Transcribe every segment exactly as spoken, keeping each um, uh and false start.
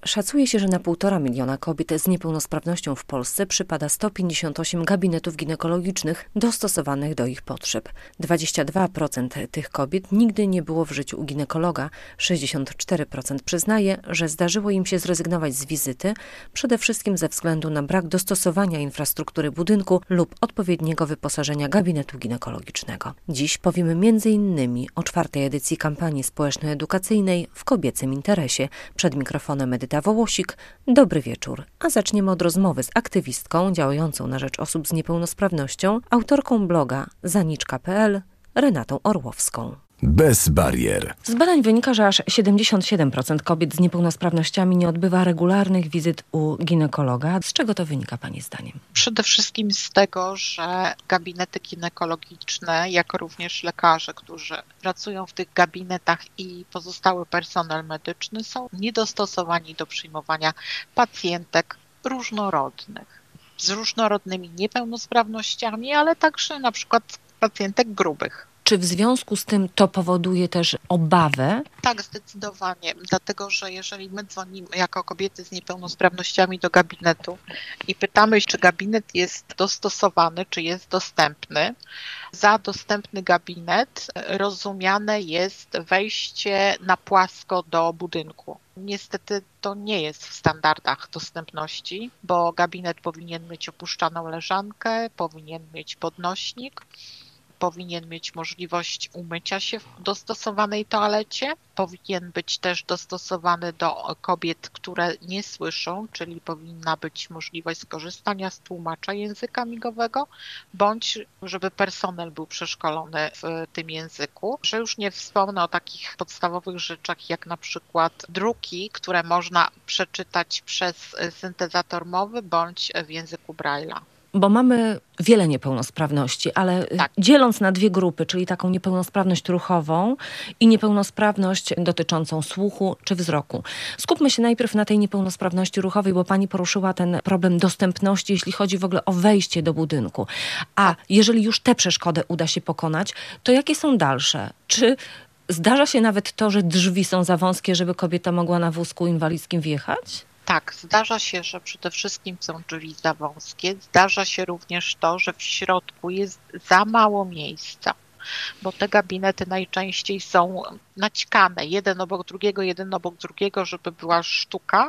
Szacuje się, że na półtora miliona kobiet z niepełnosprawnością w Polsce przypada sto pięćdziesiąt osiem gabinetów ginekologicznych dostosowanych do ich potrzeb. dwadzieścia dwa procent tych kobiet nigdy nie było w życiu u ginekologa. sześćdziesiąt cztery procent przyznaje, że zdarzyło im się zrezygnować z wizyty, przede wszystkim ze względu na brak dostosowania infrastruktury budynku lub odpowiedniego wyposażenia gabinetu ginekologicznego. Dziś powiemy między innymi o czwartej edycji kampanii społeczno-edukacyjnej w kobiecym interesie. Przed mikrofonem Edyta Wołosik. Dobry wieczór. A zaczniemy od rozmowy z aktywistką działającą na rzecz osób z niepełnosprawnością, autorką bloga zaniczka kropka p l Renatą Orłowską. Bez barier. Z badań wynika, że aż siedemdziesiąt siedem procent kobiet z niepełnosprawnościami nie odbywa regularnych wizyt u ginekologa. Z czego to wynika Pani zdaniem? Przede wszystkim z tego, że gabinety ginekologiczne, jak również lekarze, którzy pracują w tych gabinetach i pozostały personel medyczny są niedostosowani do przyjmowania pacjentek różnorodnych, z różnorodnymi niepełnosprawnościami, ale także na przykład pacjentek grubych. Czy w związku z tym to powoduje też obawę? Tak, zdecydowanie. Dlatego, że jeżeli my dzwonimy jako kobiety z niepełnosprawnościami do gabinetu i pytamy, czy gabinet jest dostosowany, czy jest dostępny, za dostępny gabinet rozumiane jest wejście na płasko do budynku. Niestety to nie jest w standardach dostępności, bo gabinet powinien mieć opuszczaną leżankę, powinien mieć podnośnik, powinien mieć możliwość umycia się w dostosowanej toalecie, powinien być też dostosowany do kobiet, które nie słyszą, czyli powinna być możliwość skorzystania z tłumacza języka migowego, bądź żeby personel był przeszkolony w tym języku, że już nie wspomnę o takich podstawowych rzeczach jak na przykład druki, które można przeczytać przez syntezator mowy bądź w języku Braille'a. Bo mamy wiele niepełnosprawności, ale tak. Dzieląc na dwie grupy, czyli taką niepełnosprawność ruchową i niepełnosprawność dotyczącą słuchu czy wzroku. Skupmy się najpierw na tej niepełnosprawności ruchowej, bo Pani poruszyła ten problem dostępności, jeśli chodzi w ogóle o wejście do budynku. A tak. Jeżeli już tę przeszkodę uda się pokonać, to jakie są dalsze? Czy zdarza się nawet to, że drzwi są za wąskie, żeby kobieta mogła na wózku inwalidzkim wjechać? Tak, zdarza się, że przede wszystkim są drzwi za wąskie. Zdarza się również to, że w środku jest za mało miejsca, bo te gabinety najczęściej są naćkane, jeden obok drugiego, jeden obok drugiego, żeby była sztuka,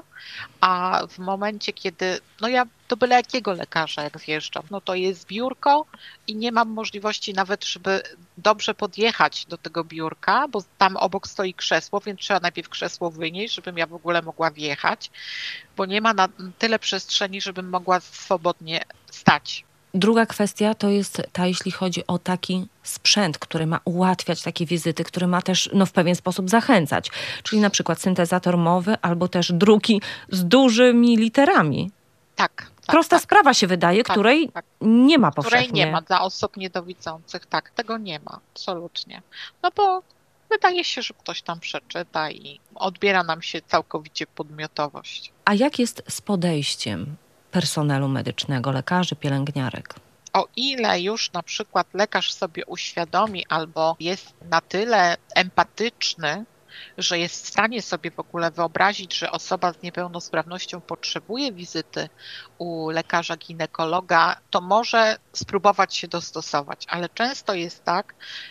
a w momencie, kiedy, no ja do byle jakiego lekarza jak zjeżdżam, no to jest biurko i nie mam możliwości nawet, żeby dobrze podjechać do tego biurka, bo tam obok stoi krzesło, więc trzeba najpierw krzesło wynieść, żebym ja w ogóle mogła wjechać, bo nie ma na tyle przestrzeni, żebym mogła swobodnie stać. Druga kwestia to jest ta, jeśli chodzi o taki sprzęt, który ma ułatwiać takie wizyty, który ma też no, w pewien sposób zachęcać. Czyli na przykład syntezator mowy albo też druki z dużymi literami. Tak. tak Prosta tak. sprawa się wydaje, tak, której tak. nie ma powszechnie. Której nie ma dla osób niedowidzących. Tak, tego nie ma. Absolutnie. No bo wydaje się, że ktoś tam przeczyta i odbiera nam się całkowicie podmiotowość. A jak jest z podejściem personelu medycznego, lekarzy, pielęgniarek? O ile już na przykład lekarz sobie uświadomi albo jest na tyle empatyczny, że jest w stanie sobie w ogóle wyobrazić, że osoba z niepełnosprawnością potrzebuje wizyty u lekarza ginekologa, to może spróbować się dostosować. Ale często jest tak,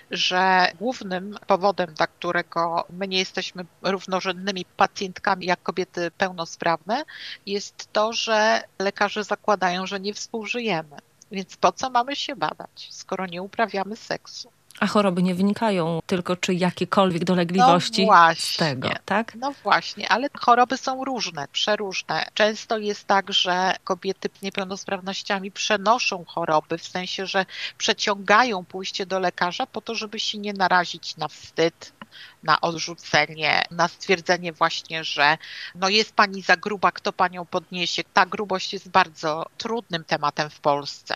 że głównym powodem, dla którego my nie jesteśmy równorzędnymi pacjentkami jak kobiety pełnosprawne, jest to, że lekarze zakładają, że nie współżyjemy. Więc po co mamy się badać, skoro nie uprawiamy seksu? A choroby nie wynikają tylko czy jakiekolwiek dolegliwości no właśnie, z tego, tak? No właśnie, ale choroby są różne, przeróżne. Często jest tak, że kobiety z niepełnosprawnościami przenoszą choroby, w sensie, że przeciągają pójście do lekarza po to, żeby się nie narazić na wstyd, na odrzucenie, na stwierdzenie właśnie, że no jest pani za gruba, kto panią podniesie. Ta grubość jest bardzo trudnym tematem w Polsce.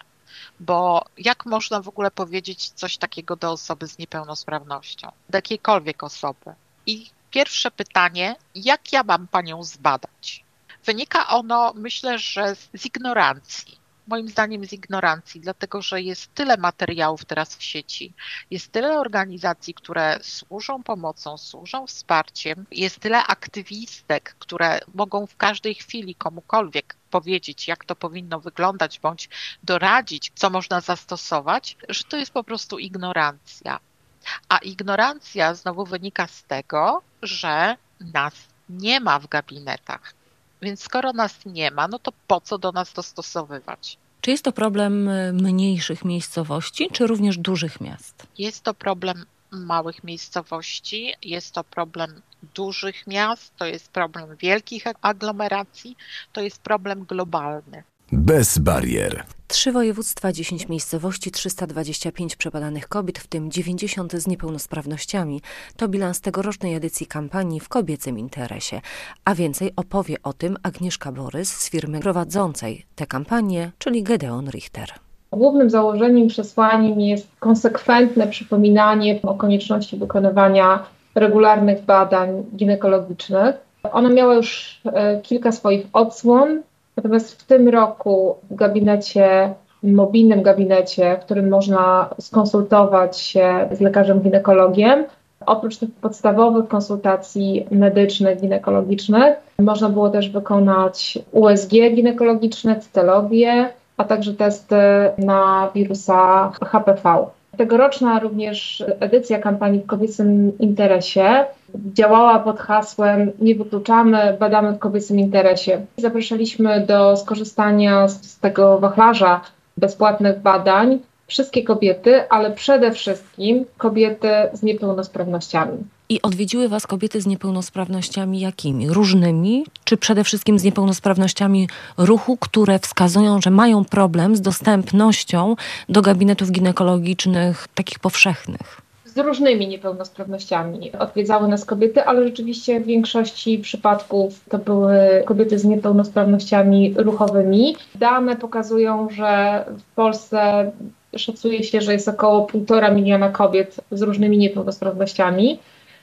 Bo jak można w ogóle powiedzieć coś takiego do osoby z niepełnosprawnością, do jakiejkolwiek osoby? I pierwsze pytanie, jak ja mam panią zbadać? Wynika ono, myślę, że z ignorancji, moim zdaniem z ignorancji, dlatego że jest tyle materiałów teraz w sieci, jest tyle organizacji, które służą pomocą, służą wsparciem, jest tyle aktywistek, które mogą w każdej chwili komukolwiek powiedzieć, jak to powinno wyglądać, bądź doradzić, co można zastosować, że to jest po prostu ignorancja. A ignorancja znowu wynika z tego, że nas nie ma w gabinetach. Więc skoro nas nie ma, no to po co do nas dostosowywać? Czy jest to problem mniejszych miejscowości, czy również dużych miast? Jest to problem małych miejscowości, jest to problem dużych miast, to jest problem wielkich aglomeracji, to jest problem globalny. Bez barier. Trzy województwa, dziesięć miejscowości, trzysta dwadzieścia pięć przebadanych kobiet, w tym dziewięćdziesiąt z niepełnosprawnościami. To bilans tegorocznej edycji kampanii w kobiecym interesie. A więcej opowie o tym Agnieszka Borys z firmy prowadzącej tę kampanię, czyli Gedeon Richter. Głównym założeniem, przesłaniem jest konsekwentne przypominanie o konieczności wykonywania regularnych badań ginekologicznych. Ona miała już kilka swoich odsłon. Natomiast w tym roku w gabinecie, mobilnym gabinecie, w którym można skonsultować się z lekarzem ginekologiem, oprócz tych podstawowych konsultacji medycznych, ginekologicznych, można było też wykonać U S G ginekologiczne, cytologię, a także testy na wirusa H P V. Tegoroczna również edycja kampanii w kobiecym interesie działała pod hasłem "Nie wykluczamy, badamy w kobiecym interesie". Zapraszaliśmy do skorzystania z tego wachlarza bezpłatnych badań wszystkie kobiety, ale przede wszystkim kobiety z niepełnosprawnościami. I odwiedziły Was kobiety z niepełnosprawnościami jakimi? Różnymi? Czy przede wszystkim z niepełnosprawnościami ruchu, które wskazują, że mają problem z dostępnością do gabinetów ginekologicznych takich powszechnych? Z różnymi niepełnosprawnościami odwiedzały nas kobiety, ale rzeczywiście w większości przypadków to były kobiety z niepełnosprawnościami ruchowymi. Dane pokazują, że w Polsce szacuje się, że jest około półtora miliona kobiet z różnymi niepełnosprawnościami.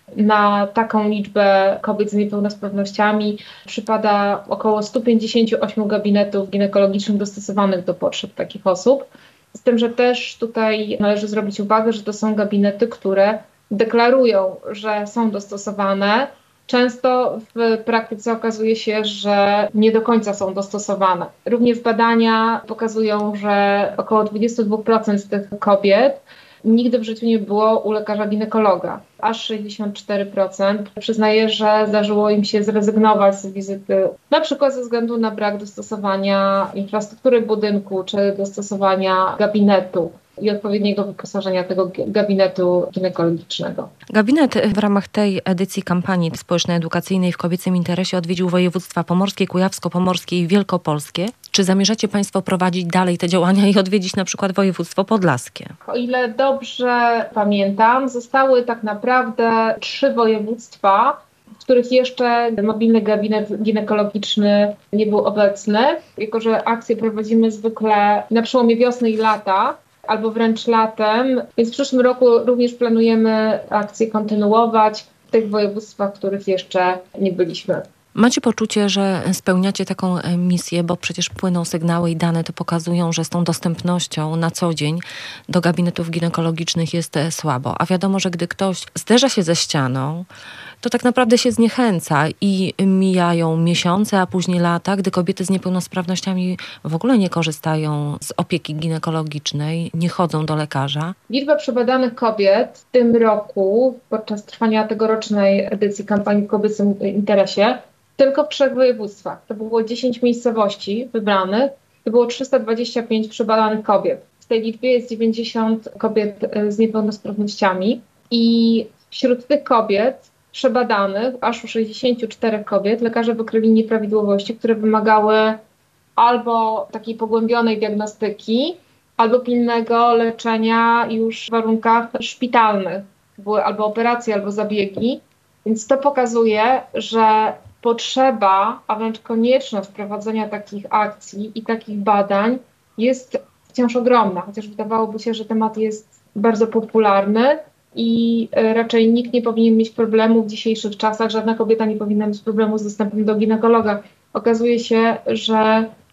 Na taką liczbę kobiet z niepełnosprawnościami przypada około sto pięćdziesiąt osiem gabinetów ginekologicznych dostosowanych do potrzeb takich osób. Z tym, że też tutaj należy zwrócić uwagę, że to są gabinety, które deklarują, że są dostosowane. Często w praktyce okazuje się, że nie do końca są dostosowane. Również badania pokazują, że około dwadzieścia dwa procent z tych kobiet nigdy w życiu nie było u lekarza ginekologa. Aż sześćdziesiąt cztery procent przyznaje, że zdarzyło im się zrezygnować z wizyty, na przykład ze względu na brak dostosowania infrastruktury budynku czy dostosowania gabinetu i odpowiedniego wyposażenia tego gabinetu ginekologicznego. Gabinet w ramach tej edycji kampanii społeczno-edukacyjnej w kobiecym interesie odwiedził województwa pomorskie, kujawsko-pomorskie i wielkopolskie. Czy zamierzacie Państwo prowadzić dalej te działania i odwiedzić na przykład województwo podlaskie? O ile dobrze pamiętam, zostały tak naprawdę trzy województwa, w których jeszcze mobilny gabinet ginekologiczny nie był obecny. Jako że akcje prowadzimy zwykle na przełomie wiosny i lata, albo wręcz latem, więc w przyszłym roku również planujemy akcje kontynuować w tych województwach, w których jeszcze nie byliśmy. Macie poczucie, że spełniacie taką misję, bo przecież płyną sygnały i dane to pokazują, że z tą dostępnością na co dzień do gabinetów ginekologicznych jest słabo. A wiadomo, że gdy ktoś zderza się ze ścianą, to tak naprawdę się zniechęca i mijają miesiące, a później lata, gdy kobiety z niepełnosprawnościami w ogóle nie korzystają z opieki ginekologicznej, nie chodzą do lekarza. Liczba przebadanych kobiet w tym roku, podczas trwania tegorocznej edycji kampanii w kobiecym interesie, tylko w trzech województwach. To było dziesięć miejscowości wybranych, to było trzysta dwadzieścia pięć przebadanych kobiet. W tej liczbie jest dziewięćdziesiąt kobiet z niepełnosprawnościami i wśród tych kobiet przebadanych, aż u sześćdziesięciu czterech kobiet, lekarze wykryli nieprawidłowości, które wymagały albo takiej pogłębionej diagnostyki, albo pilnego leczenia już w warunkach szpitalnych. Były albo operacje, albo zabiegi. Więc to pokazuje, że potrzeba, a wręcz konieczność prowadzenia takich akcji i takich badań jest wciąż ogromna, chociaż wydawałoby się, że temat jest bardzo popularny i raczej nikt nie powinien mieć problemu w dzisiejszych czasach, żadna kobieta nie powinna mieć problemu z dostępem do ginekologa. Okazuje się, że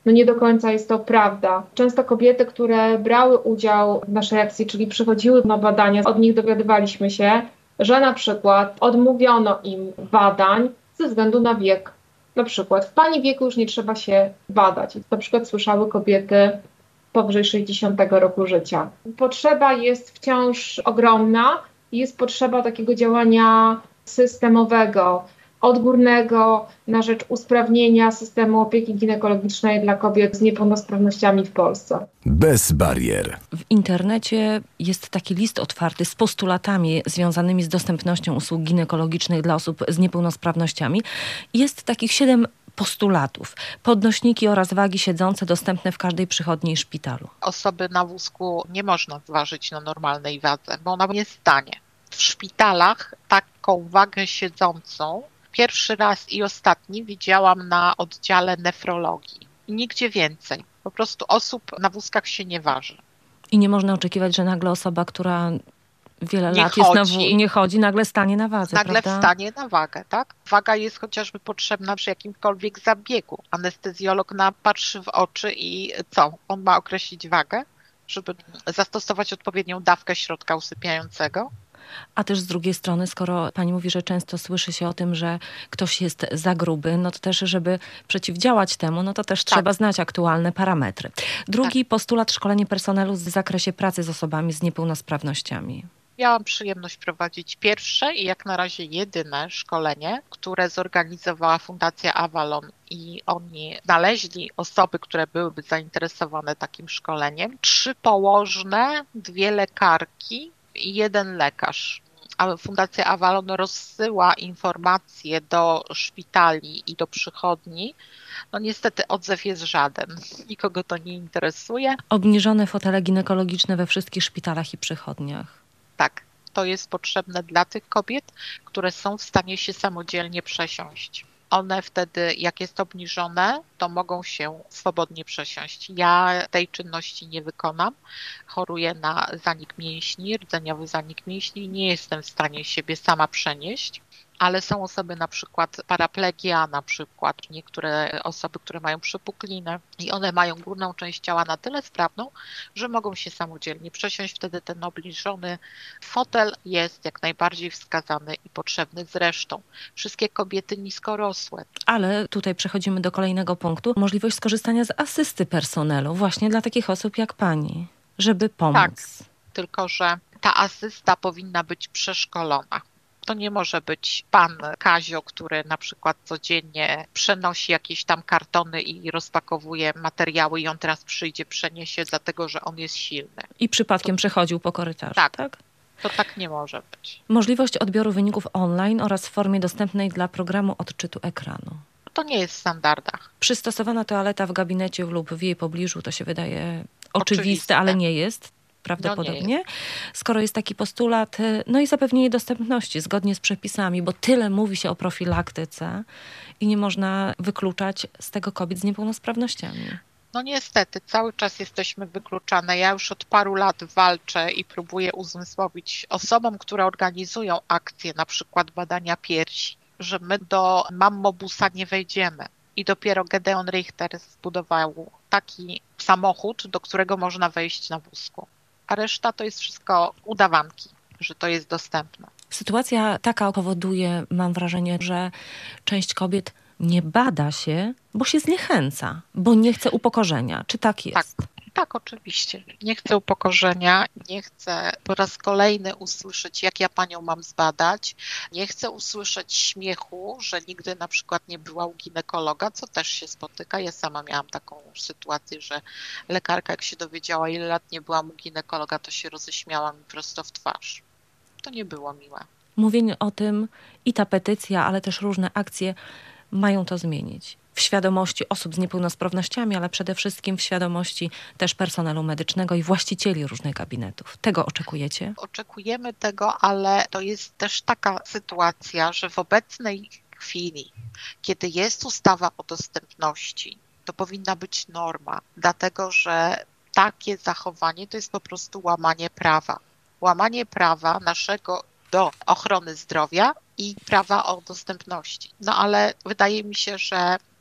no nie do końca jest to prawda. Często kobiety, które brały udział w naszej akcji, czyli przychodziły na badania, od nich dowiadywaliśmy się, że na przykład odmówiono im badań ze względu na wiek. Na przykład w pani wieku już nie trzeba się badać. Na przykład słyszały kobiety powyżej sześćdziesiątego roku życia. Potrzeba jest wciąż ogromna i jest potrzeba takiego działania systemowego, odgórnego na rzecz usprawnienia systemu opieki ginekologicznej dla kobiet z niepełnosprawnościami w Polsce. Bez barier. W internecie jest taki list otwarty z postulatami związanymi z dostępnością usług ginekologicznych dla osób z niepełnosprawnościami. Jest takich siedem postulatów. Podnośniki oraz wagi siedzące dostępne w każdej przychodni i szpitalu. Osoby na wózku nie można zważyć na normalnej wadze, bo ona nie stanie. W szpitalach taką wagę siedzącą pierwszy raz i ostatni widziałam na oddziale nefrologii. I nigdzie więcej. Po prostu osób na wózkach się nie waży. I nie można oczekiwać, że nagle osoba, która wiele nie lat chodzi, jest na wó- nie chodzi, nagle stanie na wadze, Nagle prawda? wstanie na wagę, tak? Waga jest chociażby potrzebna przy jakimkolwiek zabiegu. Anestezjolog na patrzy w oczy i co? On ma określić wagę, żeby zastosować odpowiednią dawkę środka usypiającego? A też z drugiej strony, skoro pani mówi, że często słyszy się o tym, że ktoś jest za gruby, no to też, żeby przeciwdziałać temu, no to też Tak. trzeba znać aktualne parametry. Drugi postulat, szkolenie personelu w zakresie pracy z osobami z niepełnosprawnościami. Miałam przyjemność prowadzić pierwsze i jak na razie jedyne szkolenie, które zorganizowała Fundacja Avalon i oni znaleźli osoby, które byłyby zainteresowane takim szkoleniem. Trzy położne, dwie lekarki i jeden lekarz. A Fundacja Avalon rozsyła informacje do szpitali i do przychodni. No niestety odzew jest żaden. Nikogo to nie interesuje. Obniżone fotele ginekologiczne we wszystkich szpitalach i przychodniach. Tak, to jest potrzebne dla tych kobiet, które są w stanie się samodzielnie przesiąść. One wtedy, jak jest obniżone, to mogą się swobodnie przesiąść. Ja tej czynności nie wykonam. Choruję na zanik mięśni, rdzeniowy zanik mięśni. Nie jestem w stanie siebie sama przenieść. Ale są osoby, na przykład paraplegia, na przykład niektóre osoby, które mają przepuklinę i one mają górną część ciała na tyle sprawną, że mogą się samodzielnie przesiąść. Wtedy ten obniżony fotel jest jak najbardziej wskazany i potrzebny. Zresztą wszystkie kobiety niskorosłe. Ale tutaj przechodzimy do kolejnego punktu. Możliwość skorzystania z asysty personelu właśnie dla takich osób jak pani, żeby pomóc. Tak, tylko że ta asysta powinna być przeszkolona. To nie może być pan Kazio, który na przykład codziennie przenosi jakieś tam kartony i rozpakowuje materiały i on teraz przyjdzie, przeniesie, dlatego że on jest silny. I przypadkiem przechodził po korytarzu, Tak. tak? To tak nie może być. Możliwość odbioru wyników online oraz w formie dostępnej dla programu odczytu ekranu. To nie jest w standardach. Przystosowana toaleta w gabinecie lub w jej pobliżu, to się wydaje oczywiste, Oczywiste. ale nie jest. Prawdopodobnie, No nie jest. skoro jest taki postulat, no i zapewnienie dostępności zgodnie z przepisami, bo tyle mówi się o profilaktyce i nie można wykluczać z tego kobiet z niepełnosprawnościami. No niestety, cały czas jesteśmy wykluczane. Ja już od paru lat walczę i próbuję uzmysłowić osobom, które organizują akcje, na przykład badania piersi, że my do mammobusa nie wejdziemy. I dopiero Gedeon Richter zbudował taki samochód, do którego można wejść na wózku. A reszta to jest wszystko udawanki, że to jest dostępne. Sytuacja taka powoduje, mam wrażenie, że część kobiet nie bada się, bo się zniechęca, bo nie chce upokorzenia. Czy tak jest? Tak, tak, oczywiście. Nie chcę upokorzenia, nie chcę po raz kolejny usłyszeć, jak ja panią mam zbadać. Nie chcę usłyszeć śmiechu, że nigdy na przykład nie była u ginekologa, co też się spotyka. Ja sama miałam taką sytuację, że lekarka, jak się dowiedziała, ile lat nie byłam u ginekologa, to się roześmiała mi prosto w twarz. To nie było miłe. Mówienie o tym i ta petycja, ale też różne akcje mają to zmienić. W świadomości osób z niepełnosprawnościami, ale przede wszystkim w świadomości też personelu medycznego i właścicieli różnych gabinetów. Tego oczekujecie? Oczekujemy tego, ale to jest też taka sytuacja, że w obecnej chwili, kiedy jest ustawa o dostępności, to powinna być norma, dlatego że takie zachowanie to jest po prostu łamanie prawa. Łamanie prawa naszego do ochrony zdrowia i prawa o dostępności. No ale wydaje mi się, że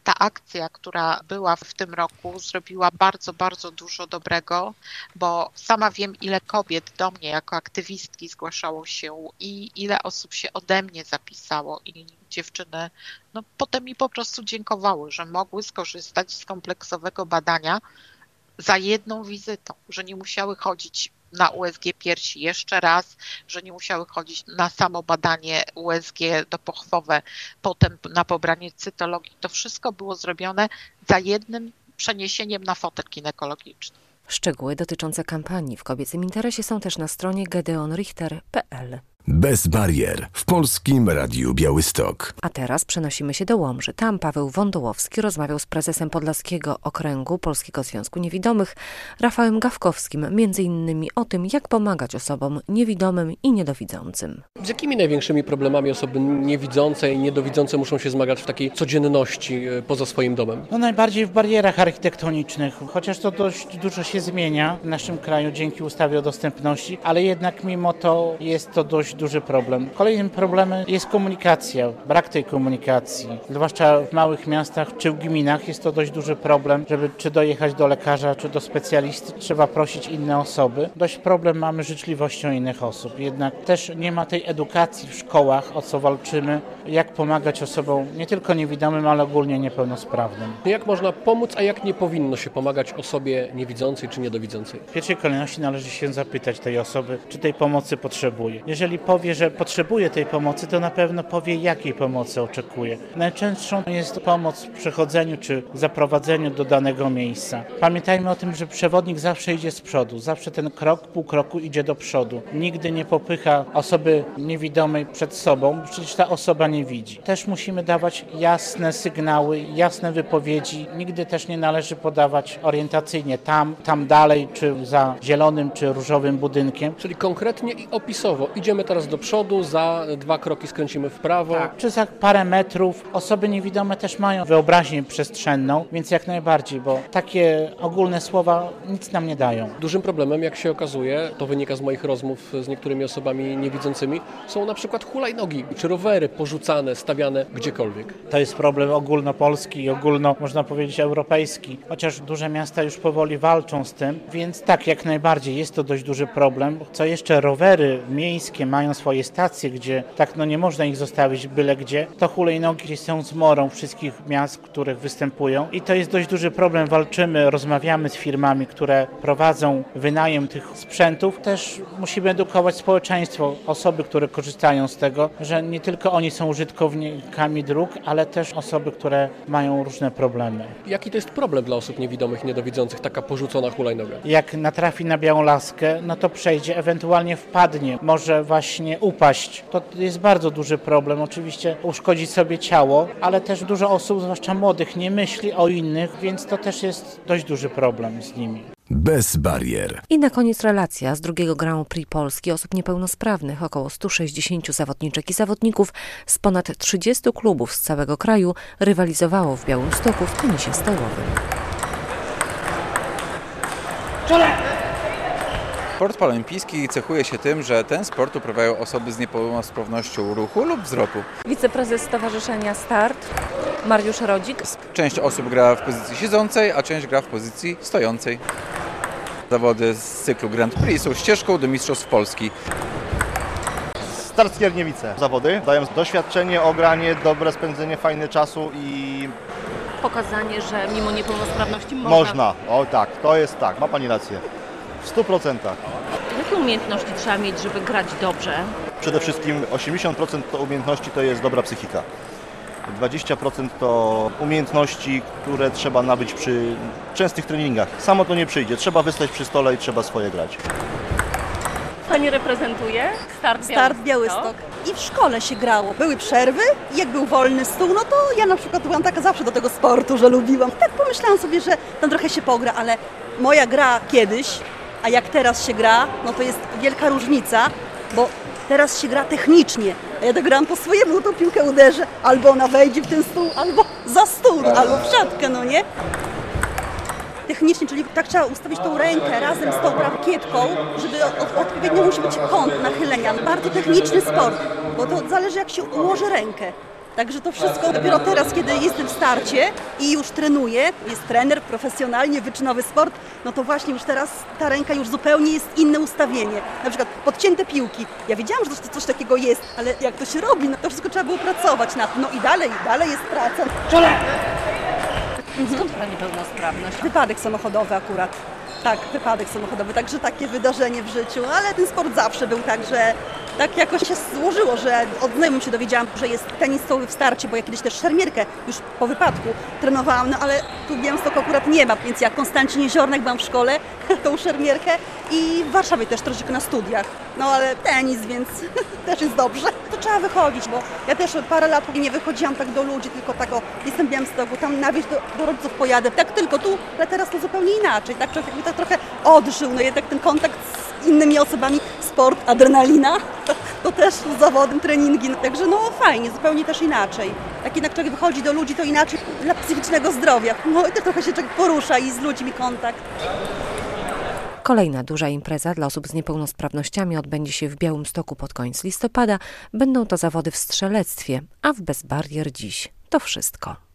ta akcja, która była w tym roku, zrobiła bardzo, bardzo dużo dobrego, bo sama wiem, ile kobiet do mnie jako aktywistki zgłaszało się i ile osób się ode mnie zapisało i dziewczyny no, potem mi po prostu dziękowały, że mogły skorzystać z kompleksowego badania za jedną wizytą, że nie musiały chodzić na U S G piersi jeszcze raz, że nie musiały chodzić na samo badanie U S G dopochwowe, potem na pobranie cytologii. To wszystko było zrobione za jednym przeniesieniem na fotel ginekologiczny. Szczegóły dotyczące kampanii w kobiecym interesie są też na stronie gedeon richter kropka p l. Bez barier w Polskim Radiu Białystok. A teraz przenosimy się do Łomży. Tam Paweł Wądołowski rozmawiał z prezesem Podlaskiego Okręgu Polskiego Związku Niewidomych, Rafałem Gawkowskim, między innymi o tym, jak pomagać osobom niewidomym i niedowidzącym. Z jakimi największymi problemami osoby niewidzące i niedowidzące muszą się zmagać w takiej codzienności poza swoim domem? No najbardziej w barierach architektonicznych, chociaż to dość dużo się zmienia w naszym kraju dzięki ustawie o dostępności, ale jednak mimo to jest to dość duży problem. Kolejnym problemem jest komunikacja, brak tej komunikacji. Zwłaszcza w małych miastach czy w gminach jest to dość duży problem, żeby czy dojechać do lekarza, czy do specjalisty, trzeba prosić inne osoby. Dość problem mamy z życzliwością innych osób. Jednak też nie ma tej edukacji w szkołach, o co walczymy, jak pomagać osobom nie tylko niewidomym, ale ogólnie niepełnosprawnym. Jak można pomóc, a jak nie powinno się pomagać osobie niewidzącej czy niedowidzącej? W pierwszej kolejności należy się zapytać tej osoby, czy tej pomocy potrzebuje. Jeżeli powie, że potrzebuje tej pomocy, to na pewno powie, jakiej pomocy oczekuje. Najczęstszą jest pomoc w przechodzeniu czy zaprowadzeniu do danego miejsca. Pamiętajmy o tym, że przewodnik zawsze idzie z przodu, zawsze ten krok, pół kroku idzie do przodu. Nigdy nie popycha osoby niewidomej przed sobą, przecież ta osoba nie widzi. Też musimy dawać jasne sygnały, jasne wypowiedzi. Nigdy też nie należy podawać orientacyjnie tam, tam dalej, czy za zielonym, czy różowym budynkiem. Czyli konkretnie i opisowo. Idziemy teraz do przodu, za dwa kroki skręcimy w prawo. Tak, czy za parę metrów. Osoby niewidome też mają wyobraźnię przestrzenną, więc jak najbardziej, bo takie ogólne słowa nic nam nie dają. Dużym problemem, jak się okazuje, to wynika z moich rozmów z niektórymi osobami niewidzącymi, są na przykład hulajnogi czy rowery porzucane, stawiane gdziekolwiek. To jest problem ogólnopolski i ogólno, można powiedzieć, europejski, chociaż duże miasta już powoli walczą z tym, więc tak, jak najbardziej jest to dość duży problem. Co jeszcze, rowery miejskie mają swoje stacje, gdzie tak no nie można ich zostawić byle gdzie, to hulajnogi są zmorą wszystkich miast, w których występują i to jest dość duży problem. Walczymy, rozmawiamy z firmami, które prowadzą wynajem tych sprzętów. Też musimy edukować społeczeństwo, osoby, które korzystają z tego, że nie tylko oni są użytkownikami dróg, ale też osoby, które mają różne problemy. Jaki to jest problem dla osób niewidomych i niedowidzących, taka porzucona hulajnoga? Jak natrafi na białą laskę, no to przejdzie, ewentualnie wpadnie, może właśnie upaść. To jest bardzo duży problem. Oczywiście uszkodzić sobie ciało, ale też dużo osób, zwłaszcza młodych, nie myśli o innych, więc to też jest dość duży problem z nimi. Bez barier. I na koniec relacja z drugiego Grand Prix Polski osób niepełnosprawnych. Około sto sześćdziesiąt zawodniczek i zawodników z ponad trzydziestu klubów z całego kraju rywalizowało w Białymstoku w tenisie stołowym. Sport paraolimpijski cechuje się tym, że ten sport uprawiają osoby z niepełnosprawnością ruchu lub wzroku. Wiceprezes Stowarzyszenia Start, Mariusz Rodzik. Część osób gra w pozycji siedzącej, a część gra w pozycji stojącej. Zawody z cyklu Grand Prix są ścieżką do Mistrzostw Polski. Start Skierniewice. Zawody dają doświadczenie, ogranie, dobre spędzenie, fajny czasu i... Pokazanie, że mimo niepełnosprawności można... Można, o tak, to jest tak, ma Pani rację. W stu procentach. Jakie umiejętności trzeba mieć, żeby grać dobrze? Przede wszystkim osiemdziesiąt procent to umiejętności to jest dobra psychika. dwadzieścia procent to umiejętności, które trzeba nabyć przy częstych treningach. Samo to nie przyjdzie, trzeba wystać przy stole i trzeba swoje grać. Pani reprezentuje Start, Start Białystok. I w szkole się grało. Były przerwy i jak był wolny stół, no to ja na przykład byłam taka zawsze do tego sportu, że lubiłam. I tak pomyślałam sobie, że tam trochę się pogra, ale moja gra kiedyś, a jak teraz się gra, no to jest wielka różnica, bo teraz się gra technicznie, a ja dogram po swojemu, tą piłkę uderzę, albo ona wejdzie w ten stół, albo za stół, albo w siatkę, no nie? Technicznie, czyli tak trzeba ustawić tą rękę razem z tą rakietką, żeby od, odpowiednio musi być kąt nachylenia. Bardzo techniczny sport, bo to zależy jak się ułoży rękę. Także to wszystko dopiero teraz, kiedy jestem w starcie i już trenuję, jest trener profesjonalnie, wyczynowy sport, no to właśnie już teraz ta ręka już zupełnie jest inne ustawienie. Na przykład podcięte piłki. Ja wiedziałam, że coś, coś takiego jest, ale jak to się robi, no to wszystko trzeba było pracować nad tym. No i dalej, dalej jest praca. Czole! Skąd ta niepełnosprawność? Wypadek samochodowy akurat. Tak, wypadek samochodowy, także takie wydarzenie w życiu, ale ten sport zawsze był tak, że tak jakoś się złożyło, że od znajomych się dowiedziałam, że jest tenis stołowy w starcie, bo ja kiedyś też szermierkę już po wypadku trenowałam, no ale tu w Białymstoku akurat nie ma, więc ja Konstancin Jeziornek byłam w szkole, tą szermierkę i w Warszawie też troszeczkę na studiach, no ale tenis, więc też jest dobrze. To trzeba wychodzić, bo ja też parę lat nie wychodziłam tak do ludzi, tylko tak o, jestem w Białymstoku, tam na wieś do, do rodziców pojadę, tak tylko tu, ale teraz to zupełnie inaczej, tak człowiek jakby tak trochę odżył, no jednak ten kontakt z innymi osobami, sport, adrenalina, to też zawodem, treningi, no, także no fajnie, zupełnie też inaczej. Jak jednak człowiek wychodzi do ludzi, to inaczej dla psychicznego zdrowia, no i też trochę się człowiek porusza i z ludźmi kontakt. Kolejna duża impreza dla osób z niepełnosprawnościami odbędzie się w Białymstoku pod koniec listopada. Będą to zawody w strzelectwie, a w Bez Barier dziś to wszystko.